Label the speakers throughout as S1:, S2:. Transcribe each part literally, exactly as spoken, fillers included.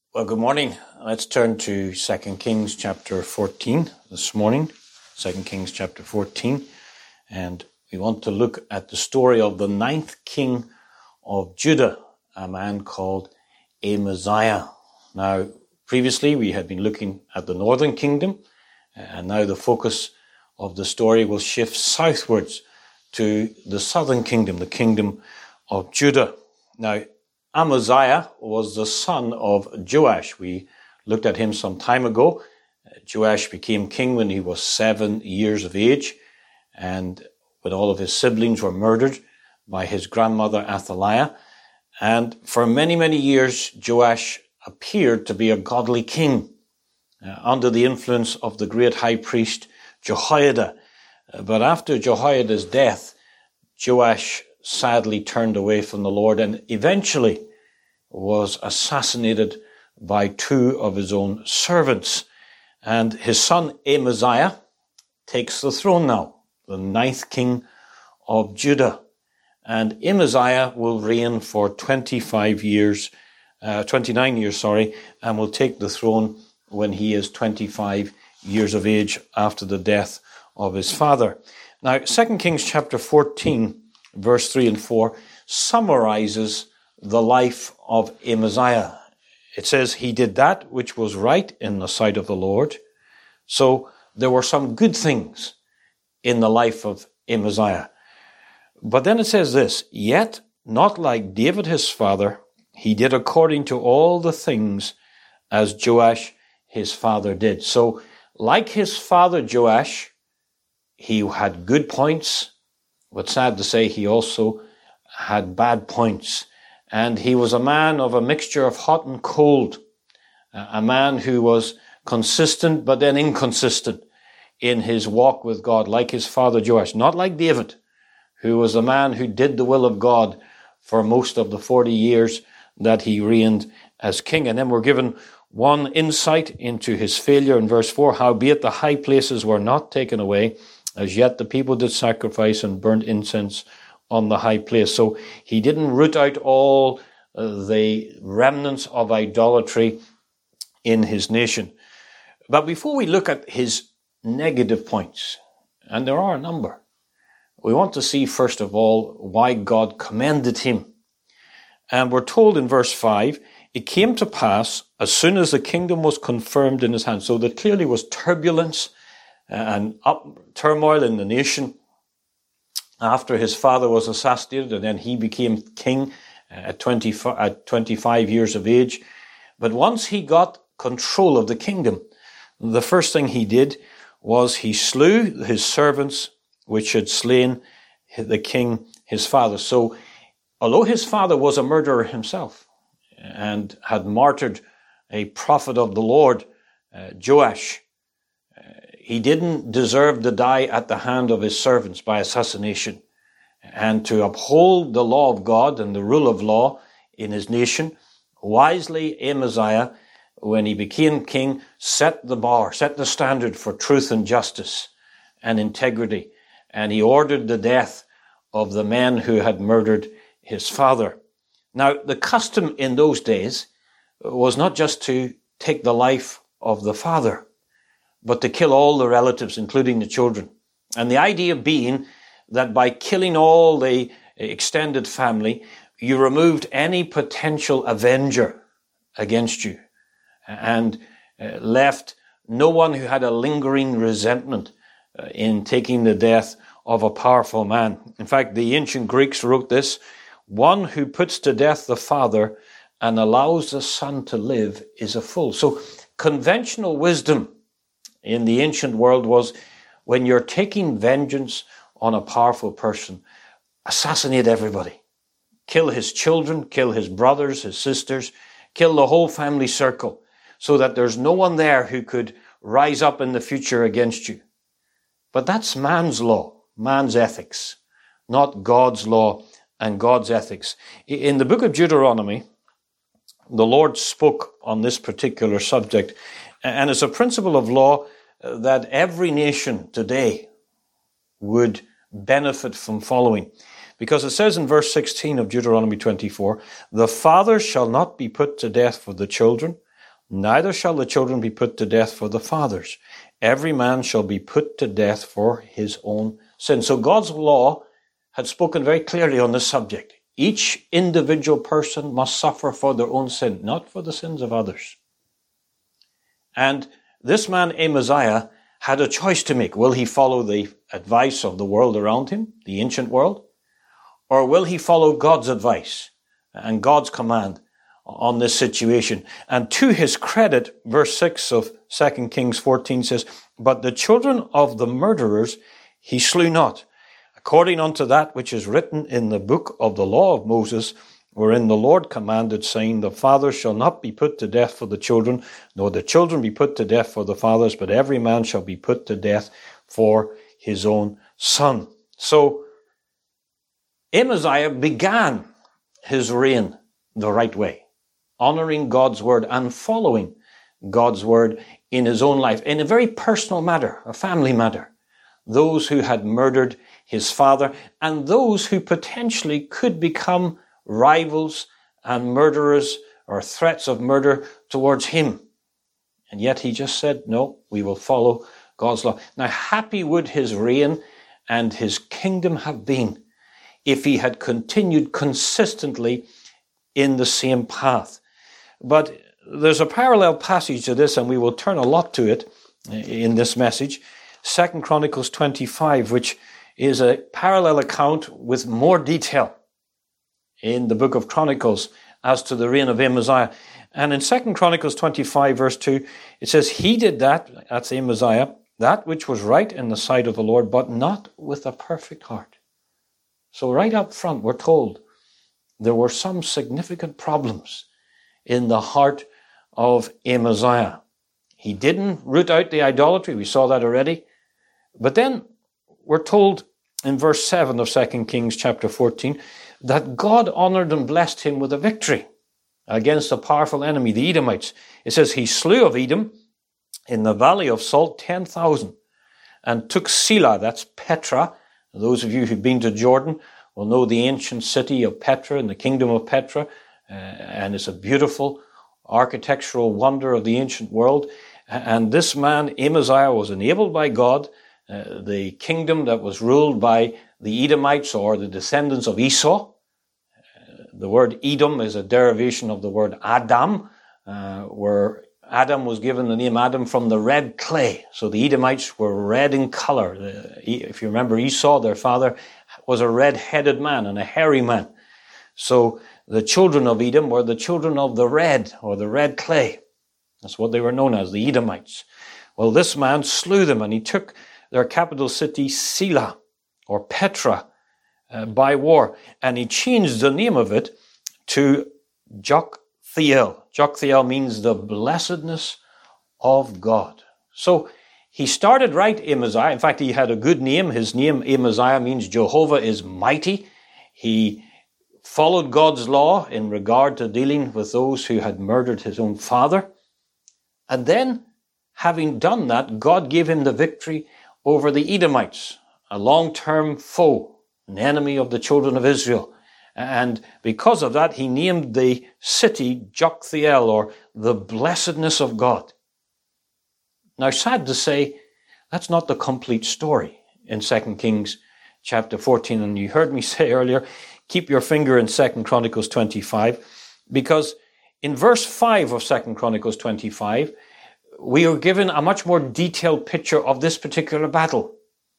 S1: Well, good morning. Let's turn to Second Kings chapter fourteen this morning. Second Kings chapter fourteen. And we want to look at the story of the ninth king of Judah, a man called Amaziah. Now, previously we had been looking at the northern kingdom, and now the focus of the story will shift southwards to the southern kingdom, the kingdom of Judah. Now, Amaziah was the son of Joash. We looked at him some time ago. Joash became king when he was seven years of age, and when all of his siblings were murdered by his grandmother Athaliah. And for many, many years, Joash appeared to be a godly king uh, under the influence of the great high priest Jehoiada. Uh, but after Jehoiada's death, Joash sadly turned away from the Lord and eventually was assassinated by two of his own servants. And his son Amaziah takes the throne now, the ninth king of Judah. And Amaziah will reign for twenty-five years, uh, twenty-nine years, sorry, and will take the throne when he is twenty-five years of age after the death of his father. Now, Second Kings chapter fourteen, verse three and four, summarizes the life of Amaziah. It says, he did that which was right in the sight of the Lord. So there were some good things in the life of Amaziah. But then it says this, yet not like David his father, he did according to all the things as Joash his father did. So like his father Joash, he had good points, but sad to say, he also had bad points. And he was a man of a mixture of hot and cold, a man who was consistent but then inconsistent in his walk with God, like his father Joash. Not like David, who was a man who did the will of God for most of the forty years that he reigned as king. And then we're given one insight into his failure in verse four, howbeit the high places were not taken away, as yet the people did sacrifice and burnt incense on the high place. So he didn't root out all uh, the remnants of idolatry in his nation. But before we look at his negative points, and there are a number, we want to see first of all why God commended him. And we're told in verse five, it came to pass as soon as the kingdom was confirmed in his hand. So there clearly was turbulence and up turmoil in the nation after his father was assassinated, and then he became king at twenty-five, at twenty-five years of age. But once he got control of the kingdom, the first thing he did was he slew his servants which had slain the king, his father. So although his father was a murderer himself and had martyred a prophet of the Lord, uh, Joash, he didn't deserve to die at the hand of his servants by assassination. And to uphold the law of God and the rule of law in his nation, wisely Amaziah, when he became king, set the bar, set the standard for truth and justice and integrity. And he ordered the death of the men who had murdered his father. Now, the custom in those days was not just to take the life of the father, but to kill all the relatives, including the children. And the idea being that by killing all the extended family, you removed any potential avenger against you and uh, left no one who had a lingering resentment uh, in taking the death of a powerful man. In fact, the ancient Greeks wrote this, one who puts to death the father and allows the son to live is a fool. So conventional wisdom in the ancient world was when you're taking vengeance on a powerful person, assassinate everybody. Kill his children, kill his brothers, his sisters, kill the whole family circle so that there's no one there who could rise up in the future against you. But that's man's law, man's ethics, not God's law and God's ethics. In the book of Deuteronomy, the Lord spoke on this particular subject, and it's a principle of law that every nation today would benefit from following. Because it says in verse sixteen of Deuteronomy twenty-four, the father shall not be put to death for the children, Neither shall the children be put to death for the fathers. Every man shall be put to death for his own sin. So God's law had spoken very clearly on this subject. Each individual person must suffer for their own sin, not for the sins of others. And this man Amaziah had a choice to make. Will he follow the advice of the world around him, the ancient world? Or will he follow God's advice and God's command on this situation? And to his credit, verse six of Second Kings fourteen says, but the children of the murderers he slew not, according unto that which is written in the book of the law of Moses, wherein the Lord commanded, saying, the fathers shall not be put to death for the children, nor the children be put to death for the fathers, but every man shall be put to death for his own son. So Amaziah began his reign the right way, honoring God's word and following God's word in his own life, in a very personal matter, a family matter. Those who had murdered his father and those who potentially could become rivals and murderers or threats of murder towards him. And yet he just said, no, we will follow God's law. Now, happy would his reign and his kingdom have been if he had continued consistently in the same path. But there's a parallel passage to this, and we will turn a lot to it in this message. Second Chronicles twenty-five, which is a parallel account with more detail in the book of Chronicles as to the reign of Amaziah. And in Second Chronicles twenty-five, verse two, it says, he did that, that's Amaziah, that which was right in the sight of the Lord, but not with a perfect heart. So right up front, we're told there were some significant problems in the heart of Amaziah. He didn't root out the idolatry. We saw that already. But then we're told in verse seven of Second Kings chapter fourteen that God honored and blessed him with a victory against a powerful enemy, the Edomites. It says he slew of Edom in the valley of Salt ten thousand and took Selah, that's Petra. Those of you who've been to Jordan will know the ancient city of Petra and the kingdom of Petra, uh, and it's a beautiful architectural wonder of the ancient world. And this man, Amaziah, was enabled by God. Uh, the kingdom that was ruled by the Edomites, or the descendants of Esau. Uh, the word Edom is a derivation of the word Adam, uh, where Adam was given the name Adam from the red clay. So the Edomites were red in color. The, if you remember Esau, their father was a red-headed man and a hairy man. So the children of Edom were the children of the red, or the red clay. That's what they were known as, the Edomites. Well, this man slew them, and he took their capital city, Selah, or Petra, uh, by war. And he changed the name of it to Joktheel. Joktheel means the blessedness of God. So he started right, Amaziah. In fact, he had a good name. His name, Amaziah, means Jehovah is mighty. He followed God's law in regard to dealing with those who had murdered his own father. And then, having done that, God gave him the victory over the Edomites, a long-term foe, an enemy of the children of Israel. And because of that, he named the city Joktheel, or the blessedness of God. Now, sad to say, that's not the complete story in Second Kings chapter fourteen. And you heard me say earlier, keep your finger in Second Chronicles twenty-five, because in verse five of Second Chronicles twenty-five, we are given a much more detailed picture of this particular battle.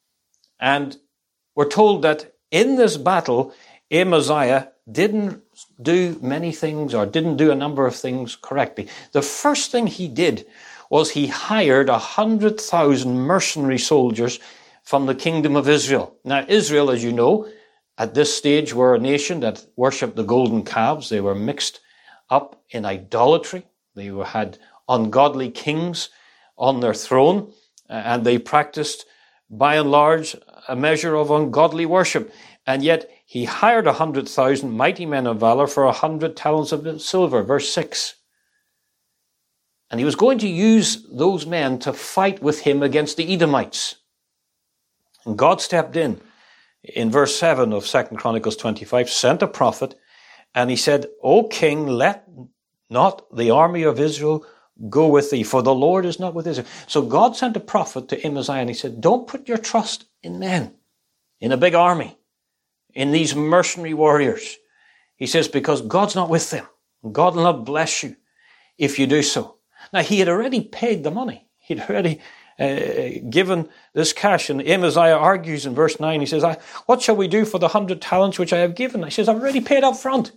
S1: And we're told that in this battle, Amaziah didn't do many things, or didn't do a number of things correctly. The first thing he did was he hired a hundred thousand mercenary soldiers from the kingdom of Israel. Now, Israel, as you know, at this stage were a nation that worshipped the golden calves. They were mixed up in idolatry. They were, had ungodly kings on their throne, and they practiced, by and large, a measure of ungodly worship. And yet he hired a hundred thousand mighty men of valor for a hundred talents of silver, verse six. And he was going to use those men to fight with him against the Edomites. And God stepped in, in verse seven of Second Chronicles twenty-five, sent a prophet, and he said, O king, let not the army of Israel go with thee, for the Lord is not with Israel. So God sent a prophet to Amaziah, and he said, don't put your trust in men, in a big army, in these mercenary warriors. He says, because God's not with them. God will not bless you if you do so. Now, he had already paid the money. He'd already uh, given this cash. And Amaziah argues in verse nine. He says, I, what shall we do for the hundred talents which I have given? He says, I've already paid up front.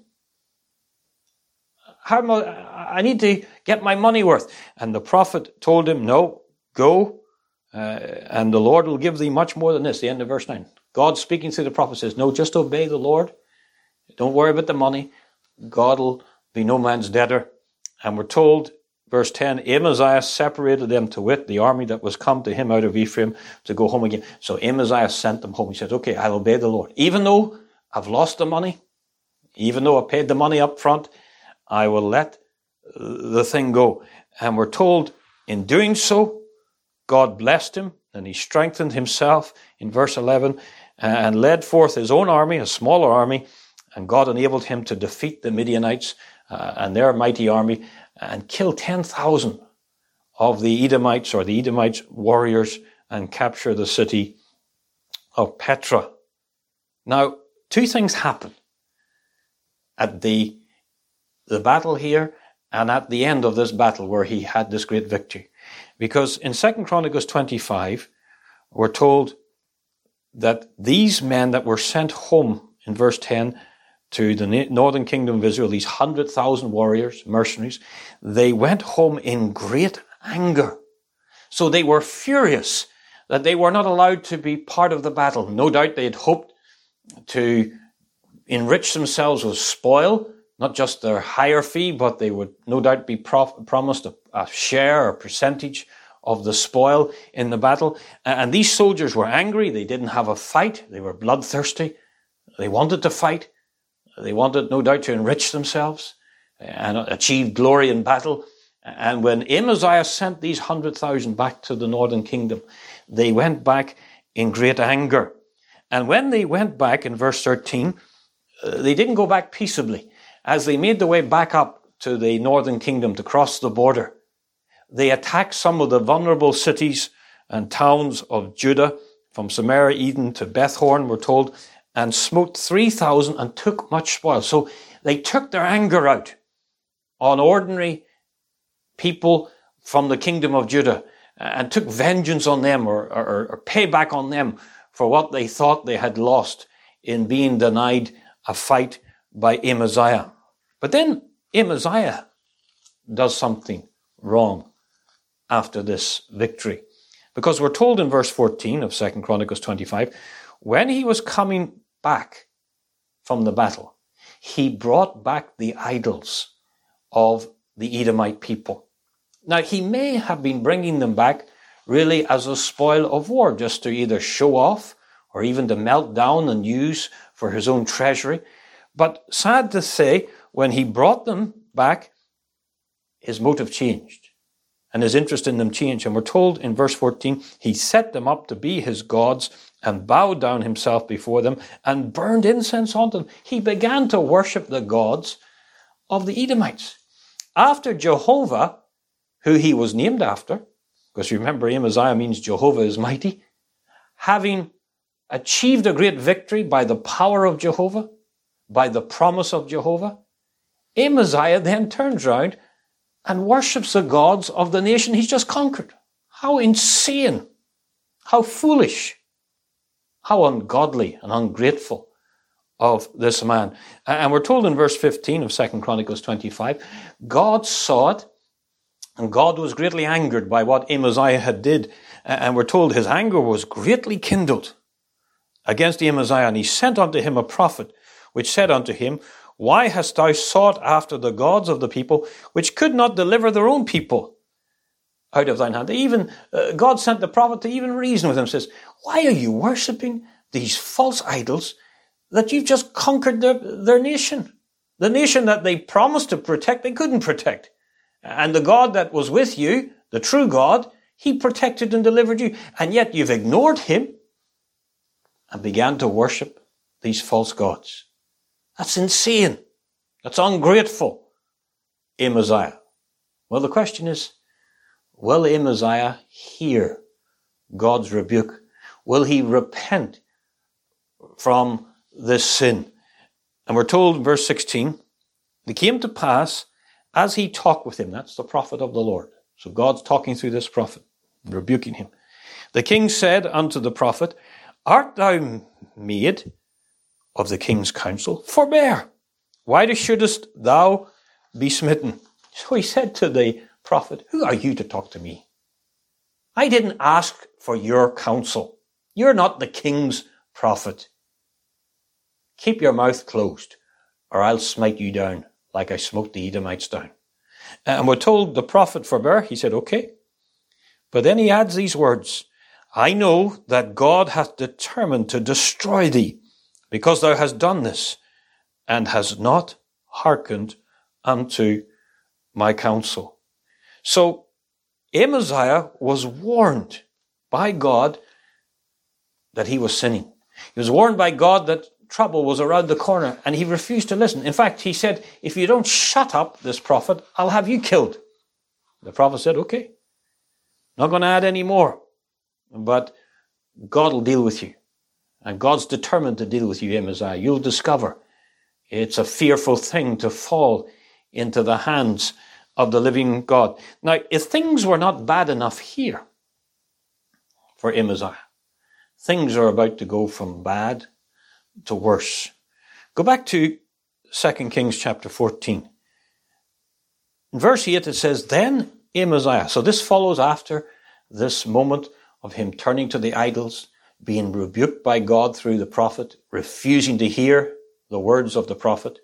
S1: How am I, I need to get my money worth. And the prophet told him, no, go, uh, and the Lord will give thee much more than this. The end of verse nine. God speaking through the prophet says, no, just obey the Lord. Don't worry about the money. God will be no man's debtor. And we're told, verse ten, Amaziah separated them to wit, the army that was come to him out of Ephraim, to go home again. So Amaziah sent them home. He said, okay, I'll obey the Lord. Even though I've lost the money, even though I paid the money up front, I will let the thing go. And we're told in doing so, God blessed him, and he strengthened himself in verse eleven, and led forth his own army, a smaller army, and God enabled him to defeat the Midianites uh, and their mighty army, and kill ten thousand of the Edomites, or the Edomites warriors, and capture the city of Petra. Now, two things happen at the the battle here and at the end of this battle where he had this great victory. Because in Second Chronicles twenty-five, we're told that these men that were sent home in verse ten to the northern kingdom of Israel, these one hundred thousand warriors, mercenaries, they went home in great anger. So they were furious that they were not allowed to be part of the battle. No doubt they had hoped to enrich themselves with spoil, not just their hire fee, but they would no doubt be prof- promised a, a share or percentage of the spoil in the battle. And these soldiers were angry. They didn't have a fight. They were bloodthirsty. They wanted to fight. They wanted, no doubt, to enrich themselves and achieve glory in battle. And when Amaziah sent these one hundred thousand back to the northern kingdom, they went back in great anger. And when they went back, in verse thirteen, uh, they didn't go back peaceably. As they made their way back up to the northern kingdom to cross the border, they attacked some of the vulnerable cities and towns of Judah, from Samaria, Eden to Bethhoron, we're told, and smote three thousand and took much spoil. So they took their anger out on ordinary people from the kingdom of Judah and took vengeance on them, or, or, or payback on them for what they thought they had lost in being denied a fight by Amaziah. But then Amaziah does something wrong after this victory. Because we're told in verse fourteen of Second Chronicles twenty-five, when he was coming back from the battle, he brought back the idols of the Edomite people. Now, he may have been bringing them back really as a spoil of war, just to either show off or even to melt down and use for his own treasury. But sad to say, when he brought them back, his motive changed and his interest in them changed. And we're told in verse fourteen, he set them up to be his gods and bowed down himself before them and burned incense on them. He began to worship the gods of the Edomites. After Jehovah, who he was named after, because remember Amaziah means Jehovah is mighty, having achieved a great victory by the power of Jehovah, by the promise of Jehovah, Amaziah then turns around and worships the gods of the nation he's just conquered. How insane, how foolish, how ungodly and ungrateful of this man. And we're told in verse fifteen of Second Chronicles twenty-five, God saw it, and God was greatly angered by what Amaziah had did. And we're told his anger was greatly kindled against Amaziah, and he sent unto him a prophet, which said unto him, why hast thou sought after the gods of the people, which could not deliver their own people out of thine hand? Even uh, God sent the prophet to even reason with him, says, why are you worshipping these false idols that you've just conquered their, their nation? The nation that they promised to protect, they couldn't protect. And the God that was with you, the true God, he protected and delivered you. And yet you've ignored him and began to worship these false gods. That's insane. That's ungrateful, Amaziah. Well, the question is, will Amaziah hear God's rebuke? Will he repent from this sin? And we're told in verse sixteen, it came to pass as he talked with him, that's the prophet of the Lord. So God's talking through this prophet, rebuking him. The king said unto the prophet, art thou made of the king's counsel? Forbear. Why shouldest thou be smitten? So he said to the prophet, who are you to talk to me? I didn't ask for your counsel. You're not the king's prophet. Keep your mouth closed, or I'll smite you down like I smote the Edomites down. And we're told the prophet forbear. He said, okay. But then he adds these words, I know that God hath determined to destroy thee, because thou hast done this, and hast not hearkened unto my counsel. So Amaziah was warned by God that he was sinning. He was warned by God that trouble was around the corner, and he refused to listen. In fact, he said, if you don't shut up this prophet, I'll have you killed. The prophet said, okay, not going to add any more, but God will deal with you. And God's determined to deal with you, Amaziah. You'll discover it's a fearful thing to fall into the hands of the living God. Now, if things were not bad enough here for Amaziah, things are about to go from bad to worse. Go back to Second Kings chapter fourteen. In verse eight it says, then Amaziah. So this follows after this moment of him turning to the idols, being rebuked by God through the prophet, refusing to hear the words of the prophet.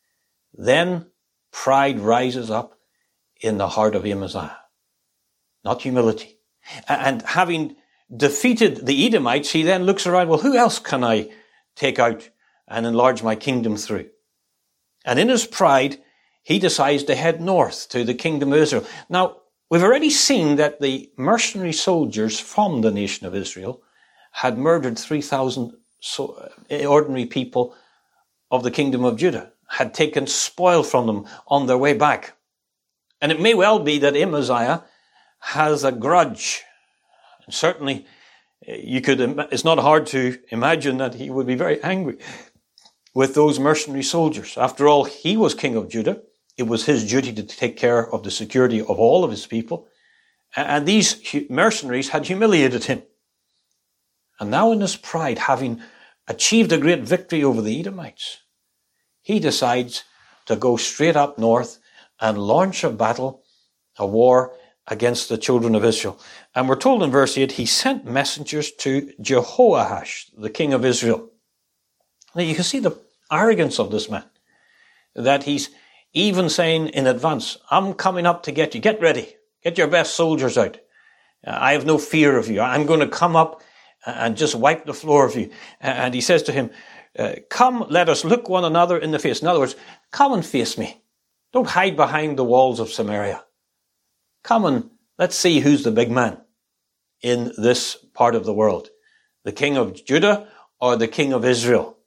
S1: Then pride rises up in the heart of Amaziah, not humility. And having defeated the Edomites, he then looks around, well, who else can I take out and enlarge my kingdom through? And in his pride, he decides to head north to the kingdom of Israel. Now, we've already seen that the mercenary soldiers from the nation of Israel had murdered three thousand ordinary people of the kingdom of Judah, had taken spoil from them on their way back. And it may well be that Amaziah has a grudge. And certainly, you could, it's not hard to imagine that he would be very angry with those mercenary soldiers. After all, he was king of Judah. It was his duty to take care of the security of all of his people. And these mercenaries had humiliated him. And now in his pride, having achieved a great victory over the Edomites, he decides to go straight up north and launch a battle, a war against the children of Israel. And we're told in verse eight, he sent messengers to Jehoash, the king of Israel. Now you can see the arrogance of this man, that he's even saying in advance, I'm coming up to get you. Get ready. Get your best soldiers out. I have no fear of you. I'm going to come up and just wipe the floor of you. And he says to him, uh, come, let us look one another in the face. In other words, come and face me. Don't hide behind the walls of Samaria. Come and let's see who's the big man in this part of the world. The king of Judah or the king of Israel?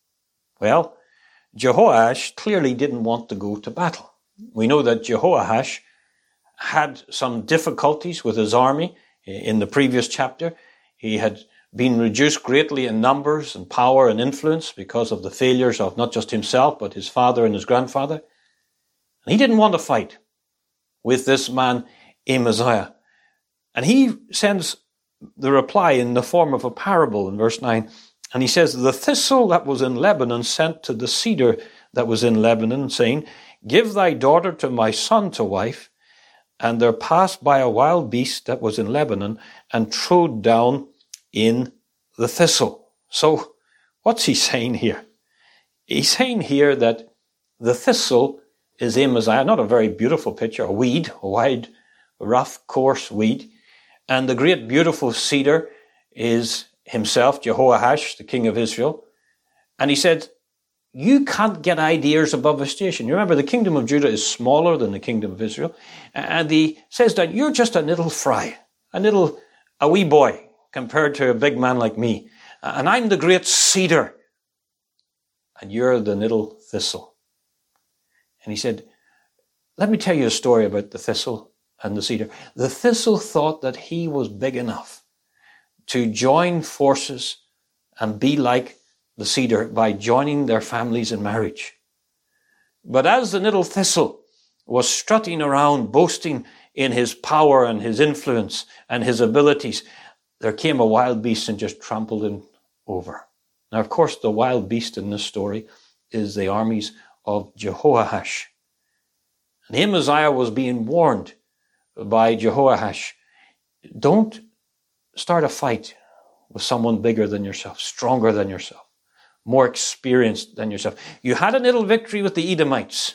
S1: Well, Jehoash clearly didn't want to go to battle. We know that Jehoash had some difficulties with his army in the previous chapter. He had been reduced greatly in numbers and power and influence because of the failures of not just himself, but his father and his grandfather. And he didn't want to fight with this man, Amaziah. And he sends the reply in the form of a parable in verse nine. And he says, the thistle that was in Lebanon sent to the cedar that was in Lebanon, saying, give thy daughter to my son to wife. And there passed by a wild beast that was in Lebanon and trode down in the thistle. So what's he saying here? He's saying here that the thistle is Amaziah, not a very beautiful picture, a weed, a wide, rough, coarse weed. And the great beautiful cedar is himself, Jehoash, the king of Israel. And he said, you can't get ideas above a station. You remember, the kingdom of Judah is smaller than the kingdom of Israel. And he says that you're just a little fry, a little, a wee boy compared to a big man like me. And I'm the great cedar. And you're the little thistle. And he said, let me tell you a story about the thistle and the cedar. The thistle thought that he was big enough to join forces and be like the cedar by joining their families in marriage. But as the little thistle was strutting around, boasting in his power and his influence and his abilities, there came a wild beast and just trampled him over. Now, of course, the wild beast in this story is the armies of Jehoash. And Amaziah was being warned by Jehoash, don't start a fight with someone bigger than yourself, stronger than yourself, more experienced than yourself. You had a little victory with the Edomites.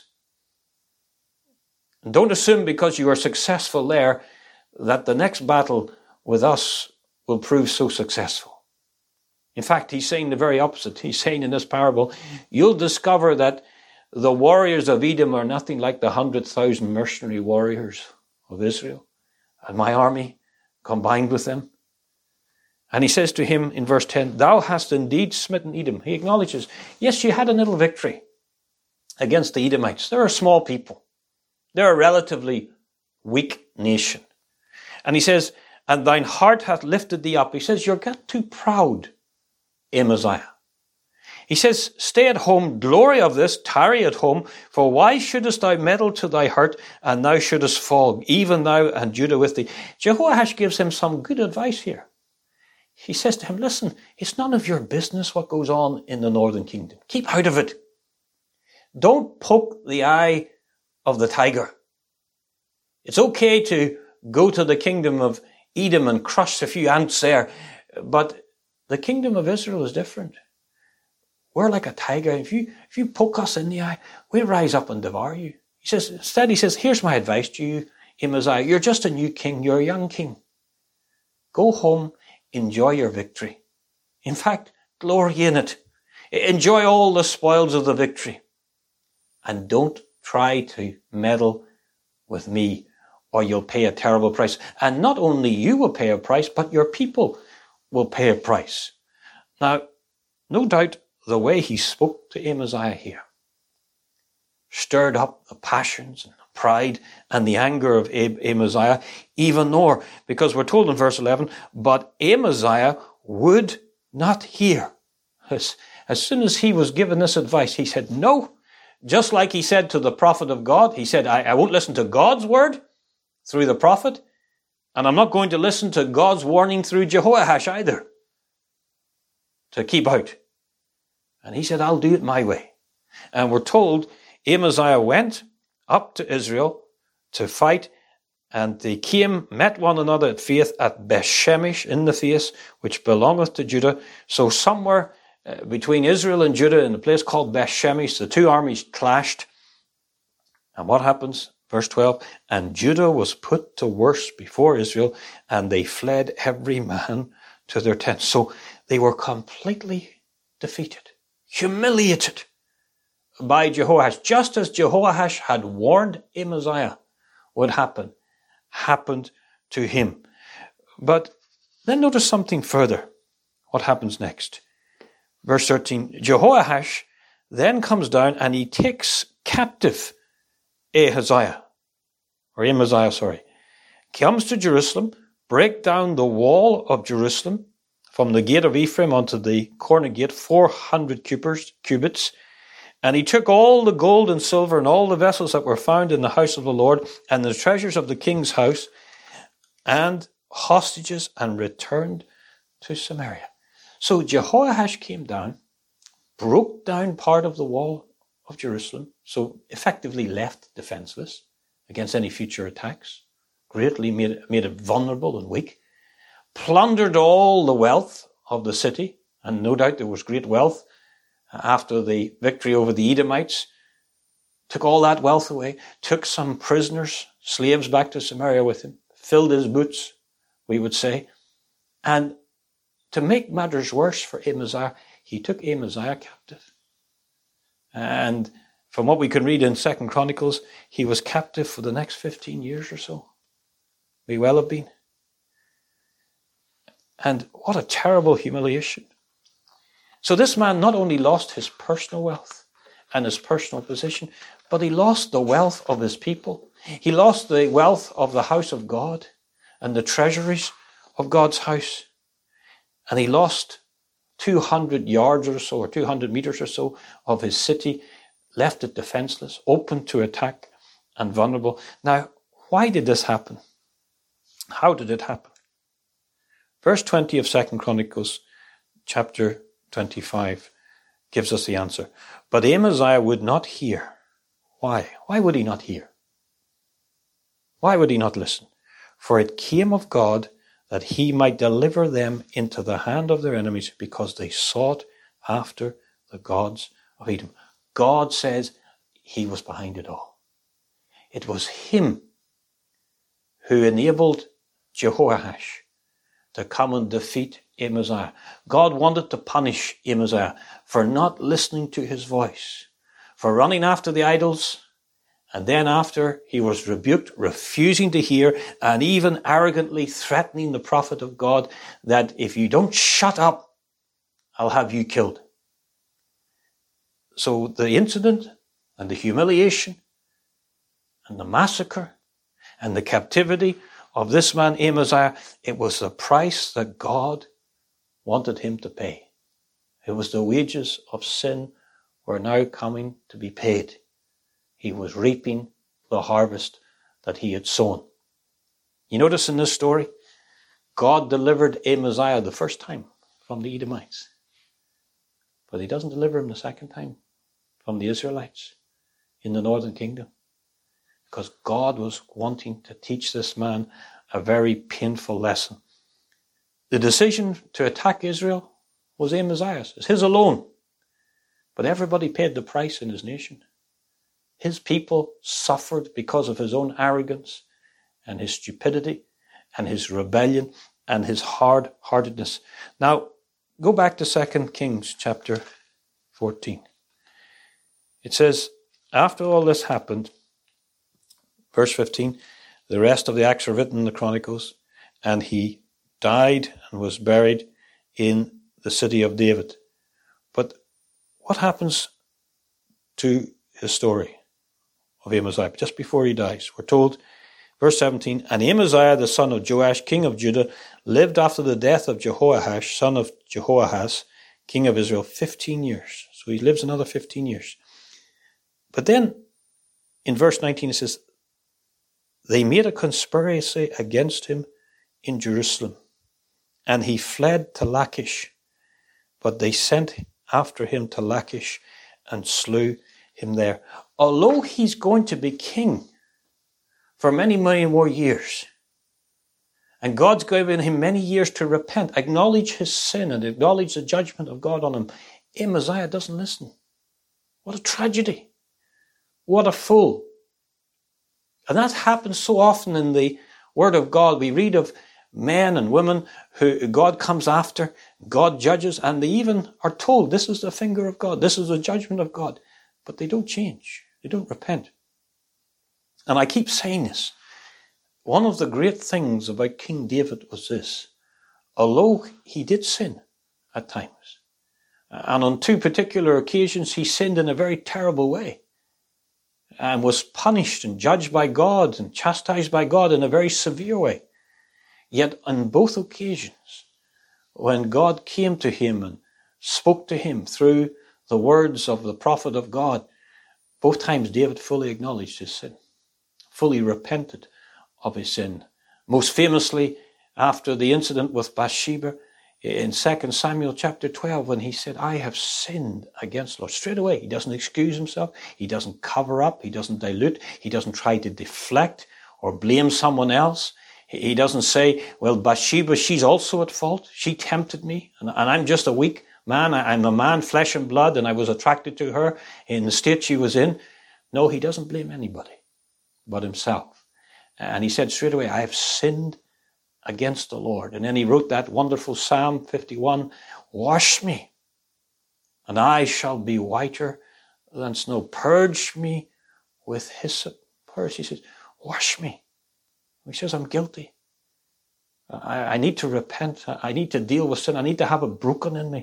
S1: And don't assume because you are successful there that the next battle with us will prove so successful. In fact, he's saying the very opposite. He's saying in this parable, you'll discover that the warriors of Edom are nothing like the hundred thousand mercenary warriors of Israel and my army combined with them. And he says to him in verse ten, thou hast indeed smitten Edom. He acknowledges, yes, you had a little victory against the Edomites. They're a small people. They're a relatively weak nation. And he says, and thine heart hath lifted thee up. He says, you're got too proud, Amaziah. He says, stay at home, glory of this, tarry at home, for why shouldest thou meddle to thy hurt, and thou shouldest fall, even thou and Judah with thee? Jehoash gives him some good advice here. He says to him, listen, it's none of your business what goes on in the northern kingdom. Keep out of it. Don't poke the eye of the tiger. It's okay to go to the kingdom of Edom and crush a few ants there, but the kingdom of Israel is different. We're like a tiger. If you, if you poke us in the eye, we'll rise up and devour you. He says, instead, he says, here's my advice to you, Amaziah. You're just a new king. You're a young king. Go home, enjoy your victory. In fact, glory in it. Enjoy all the spoils of the victory. And don't try to meddle with me, or you'll pay a terrible price. And not only you will pay a price, but your people will pay a price. Now, no doubt, the way he spoke to Amaziah here stirred up the passions and the pride and the anger of Amaziah even more, because we're told in verse eleven, but Amaziah would not hear. As, as soon as he was given this advice, he said, no, just like he said to the prophet of God. He said, I, I won't listen to God's word through the prophet, and I'm not going to listen to God's warning through Jehoash either, to keep out. And he said, I'll do it my way. And we're told Amaziah went up to Israel to fight, and they came, met one another at faith at Bethshemesh in the face, which belongeth to Judah. So somewhere uh, between Israel and Judah, in a place called Bethshemesh, the two armies clashed. And what happens? Verse twelve, and Judah was put to worse before Israel, and they fled every man to their tents. So they were completely defeated, humiliated by Jehoash, just as Jehoash had warned Amaziah would happen, happened to him. But then notice something further. What happens next? Verse thirteen, Jehoash then comes down and he takes captive Ahaziah, or Amaziah, sorry, comes to Jerusalem, break down the wall of Jerusalem from the gate of Ephraim onto the corner gate, four hundred cubits, and he took all the gold and silver and all the vessels that were found in the house of the Lord and the treasures of the king's house and hostages, and returned to Samaria. So Jehoash came down, broke down part of the wall of Jerusalem, so effectively left defenseless against any future attacks, greatly made it, made it vulnerable and weak, plundered all the wealth of the city, and no doubt there was great wealth after the victory over the Edomites, took all that wealth away, took some prisoners, slaves back to Samaria with him, filled his boots, we would say, and to make matters worse for Amaziah, he took Amaziah captive. And from what we can read in Second Chronicles, he was captive for the next fifteen years or so. May well have been. And what a terrible humiliation. So this man not only lost his personal wealth and his personal position, but he lost the wealth of his people. He lost the wealth of the house of God and the treasuries of God's house. And he lost two hundred yards or so, or two hundred meters or so of his city, left it defenseless, open to attack and vulnerable. Now, why did this happen? How did it happen? Verse twenty of Second Chronicles chapter twenty-five gives us the answer. But Amaziah would not hear. Why? Why would he not hear? Why would he not listen? For it came of God that he might deliver them into the hand of their enemies, because they sought after the gods of Edom. God says he was behind it all. It was him who enabled Jehoash to come and defeat Amaziah. God wanted to punish Amaziah for not listening to his voice, for running after the idols, and then after he was rebuked, refusing to hear, and even arrogantly threatening the prophet of God that if you don't shut up, I'll have you killed. So the incident and the humiliation and the massacre and the captivity of this man Amaziah, it was the price that God wanted him to pay. It was the wages of sin were now coming to be paid. He was reaping the harvest that he had sown. You notice in this story, God delivered Amaziah the first time from the Edomites. But he doesn't deliver him the second time from the Israelites in the northern kingdom. Because God was wanting to teach this man a very painful lesson. The decision to attack Israel was Amaziah's. It's his alone. But everybody paid the price in his nation. His people suffered because of his own arrogance and his stupidity and his rebellion and his hard-heartedness. Now, go back to Second Kings chapter fourteen. It says, after all this happened, verse fifteen, the rest of the acts are written in the Chronicles, and he died and was buried in the city of David. But what happens to his story of Amaziah just before he dies? We're told, verse seventeen, and Amaziah the son of Joash, king of Judah, lived after the death of Jehoash, son of Jehoahaz, king of Israel, fifteen years. So he lives another fifteen years. But then, in verse nineteen, it says, they made a conspiracy against him in Jerusalem, and he fled to Lachish. But they sent after him to Lachish and slew him there. Although he's going to be king for many, many more years, and God's given him many years to repent, acknowledge his sin and acknowledge the judgment of God on him, Amaziah doesn't listen. What a tragedy. What a fool. And that happens so often in the Word of God. We read of men and women who God comes after, God judges, and they even are told this is the finger of God, this is the judgment of God. But they don't change. They don't repent. And I keep saying this. One of the great things about King David was this. Although he did sin at times, and on two particular occasions he sinned in a very terrible way, and was punished and judged by God and chastised by God in a very severe way. Yet on both occasions, when God came to him and spoke to him through the words of the prophet of God, both times David fully acknowledged his sin, fully repented of his sin. Most famously, after the incident with Bathsheba, in Second Samuel chapter twelve, when he said, I have sinned against the Lord. Straight away, he doesn't excuse himself. He doesn't cover up. He doesn't dilute. He doesn't try to deflect or blame someone else. He doesn't say, well, Bathsheba, she's also at fault. She tempted me, and, and I'm just a weak man. I, I'm a man, flesh and blood, and I was attracted to her in the state she was in. No, he doesn't blame anybody but himself. And he said straight away, I have sinned against the Lord. And then he wrote that wonderful Psalm fifty-one, wash me, and I shall be whiter than snow. Purge me with hyssop. Purge, he says, wash me. He says, I'm guilty. I, I need to repent. I need to deal with sin. I need to have it broken in me.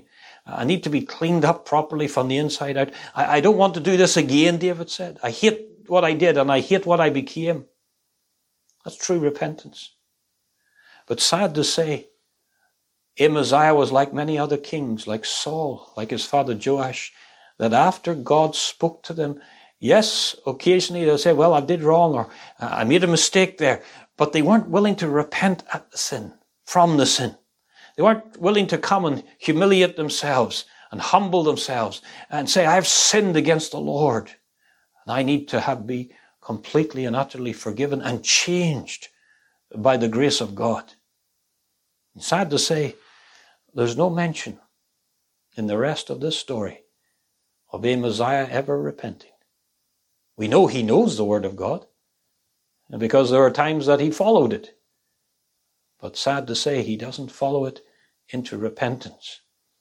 S1: I need to be cleaned up properly from the inside out. I, I don't want to do this again, David said. I hate what I did and I hate what I became. That's true repentance. But sad to say, Amaziah was like many other kings, like Saul, like his father Joash, that after God spoke to them, yes, occasionally they'll say, well, I did wrong, or I made a mistake there. But they weren't willing to repent at the sin, from the sin. They weren't willing to come and humiliate themselves and humble themselves and say, I've sinned against the Lord. And I need to have be completely and utterly forgiven and changed by the grace of God. It's sad to say, there's no mention in the rest of this story of Amaziah ever repenting. We know he knows the word of God, and because there are times that he followed it. But sad to say, he doesn't follow it into repentance.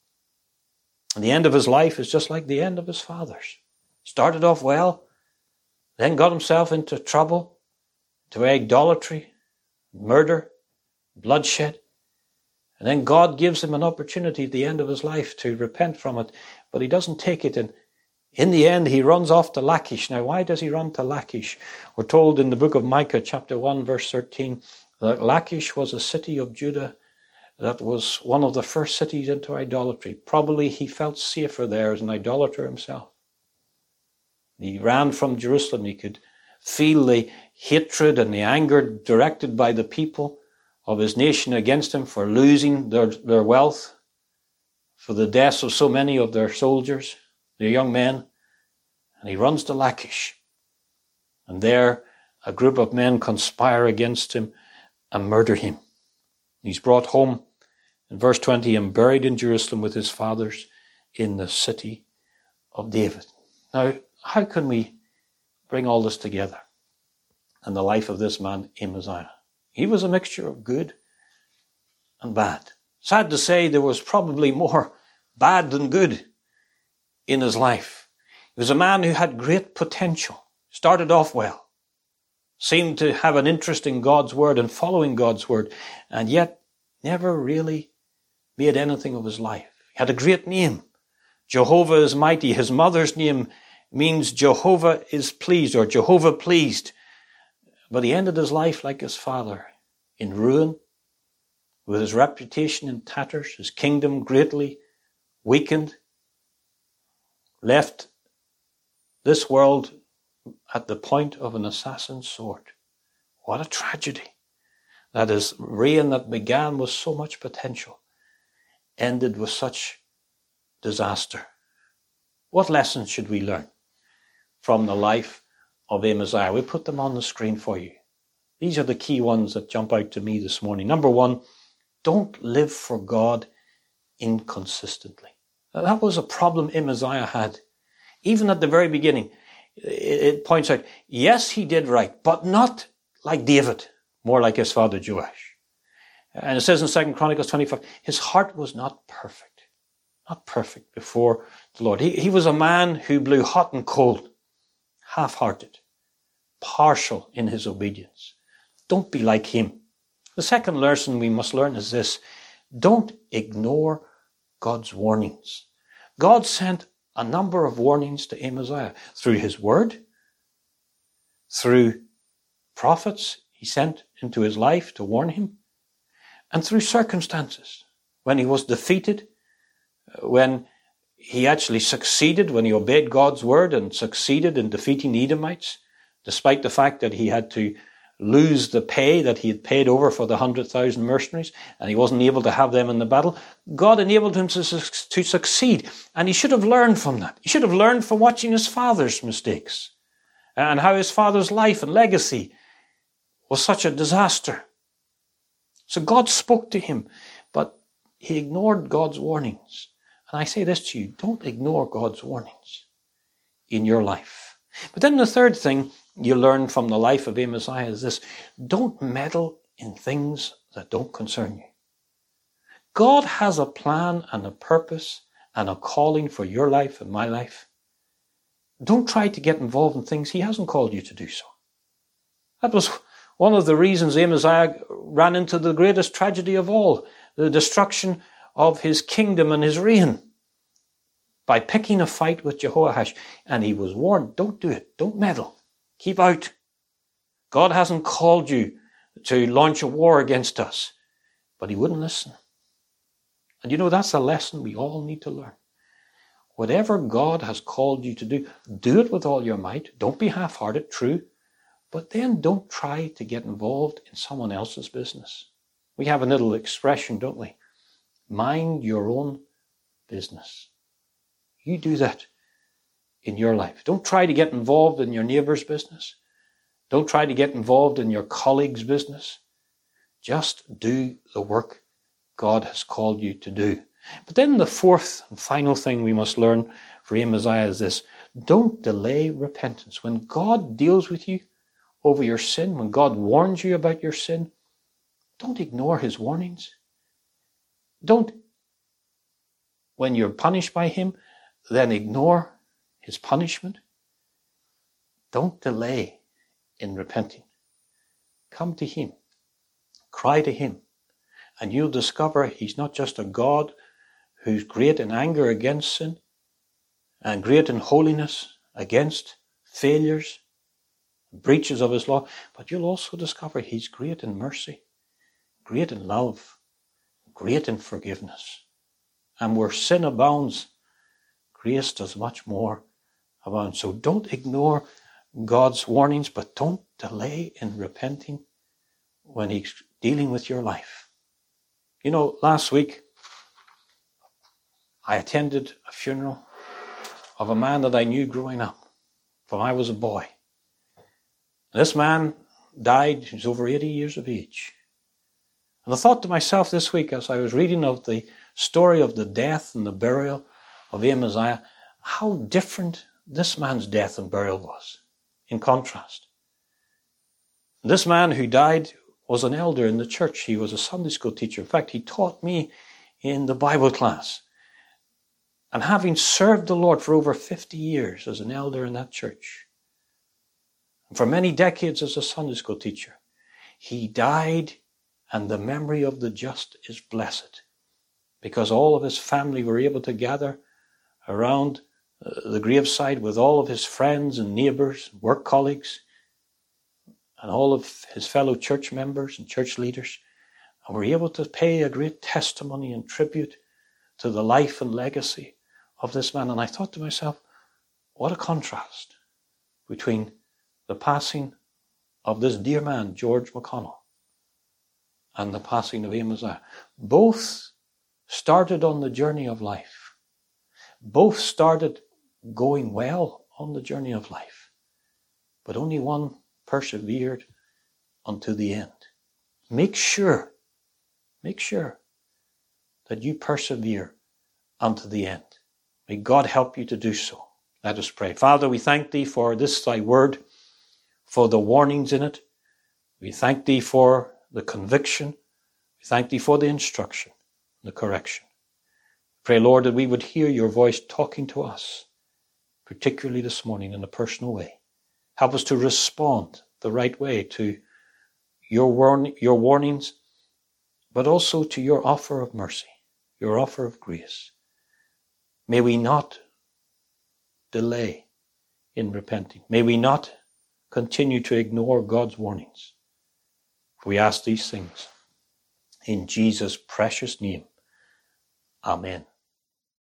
S1: And the end of his life is just like the end of his father's. Started off well, then got himself into trouble, to idolatry, murder, bloodshed. And then God gives him an opportunity at the end of his life to repent from it, but he doesn't take it. And in the end, he runs off to Lachish. Now, why does he run to Lachish? We're told in the book of Micah, chapter one, verse thirteen, that Lachish was a city of Judah that was one of the first cities into idolatry. Probably he felt safer there as an idolater himself. He ran from Jerusalem. He could feel the hatred and the anger directed by the people of his nation against him for losing their, their wealth, for the deaths of so many of their soldiers, their young men. And he runs to Lachish. And there a group of men conspire against him and murder him. He's brought home in verse twenty and buried in Jerusalem with his fathers in the city of David. Now, how can we bring all this together in the life of this man, Amaziah? He was a mixture of good and bad. Sad to say, there was probably more bad than good in his life. He was a man who had great potential, started off well, seemed to have an interest in God's word and following God's word, and yet never really made anything of his life. He had a great name. Jehovah is mighty. His mother's name means Jehovah is pleased, or Jehovah pleased. But he ended his life like his father, in ruin, with his reputation in tatters, his kingdom greatly weakened, left this world at the point of an assassin's sword. What a tragedy that his reign that began with so much potential ended with such disaster. What lessons should we learn from the life of Amaziah? We put them on the screen for you. These are the key ones that jump out to me this morning. Number one, don't live for God inconsistently. Now, that was a problem Amaziah had. Even at the very beginning, it points out, yes, he did right, but not like David, more like his father Joash. And it says in Second Chronicles twenty-five, his heart was not perfect, not perfect before the Lord. He, he was a man who blew hot and cold, half-hearted, partial in his obedience. Don't be like him. The second lesson we must learn is this: don't ignore God's warnings. God sent a number of warnings to Amaziah through his word, through prophets he sent into his life to warn him, and through circumstances. When he was defeated, when he actually succeeded, when he obeyed God's word and succeeded in defeating the Edomites, despite the fact that he had to lose the pay that he had paid over for the hundred thousand mercenaries, and he wasn't able to have them in the battle, God enabled him to, su- to succeed. And he should have learned from that. He should have learned from watching his father's mistakes and how his father's life and legacy was such a disaster. So God spoke to him, but he ignored God's warnings. And I say this to you, don't ignore God's warnings in your life. But then the third thing you learn from the life of Amaziah is this: don't meddle in things that don't concern you. God has a plan and a purpose and a calling for your life and my life. Don't try to get involved in things he hasn't called you to do so. That was one of the reasons Amaziah ran into the greatest tragedy of all, the destruction of his kingdom and his reign. by picking a fight with Jehoash. And he was warned, don't do it. Don't meddle. Keep out. God hasn't called you to launch a war against us. But he wouldn't listen. And you know, that's a lesson we all need to learn. Whatever God has called you to do, do it with all your might. Don't be half-hearted, true. But then don't try to get involved in someone else's business. We have a little expression, don't we? Mind your own business. You do that in your life. Don't try to get involved in your neighbor's business. Don't try to get involved in your colleague's business. Just do the work God has called you to do. But then the fourth and final thing we must learn for Amaziah is this. Don't delay repentance. When God deals with you over your sin, when God warns you about your sin, don't ignore his warnings. Don't, when you're punished by him, then ignore his punishment. Don't delay in repenting. Come to him. Cry to him. And you'll discover he's not just a God who's great in anger against sin and great in holiness against failures, breaches of his law, but you'll also discover he's great in mercy, great in love, great in forgiveness. And where sin abounds, grace does much more abound. So don't ignore God's warnings, but don't delay in repenting when he's dealing with your life. You know, last week, I attended a funeral of a man that I knew growing up, from I was a boy. This man died, he was over eighty years of age. And I thought to myself this week, as I was reading of the story of the death and the burial of Amaziah, how different this man's death and burial was, in contrast. This man who died was an elder in the church. He was a Sunday school teacher. In fact, he taught me in the Bible class. And having served the Lord for over fifty years as an elder in that church, and for many decades as a Sunday school teacher, he died, and the memory of the just is blessed, because all of his family were able to gather around the graveside with all of his friends and neighbors, work colleagues, and all of his fellow church members and church leaders, and were able to pay a great testimony and tribute to the life and legacy of this man. And I thought to myself, what a contrast between the passing of this dear man, George McConnell, and the passing of Amaziah. Both started on the journey of life. Both started going well on the journey of life. But only one persevered unto the end. Make sure, make sure that you persevere unto the end. May God help you to do so. Let us pray. Father, we thank thee for this thy word, for the warnings in it. We thank thee for the conviction. We thank thee for the instruction, the correction. Pray, Lord, that we would hear your voice talking to us, particularly this morning in a personal way. Help us to respond the right way to your, warn- your warnings, but also to your offer of mercy, your offer of grace. May we not delay in repenting. May we not continue to ignore God's warnings. We ask these things in Jesus' precious name. Amen.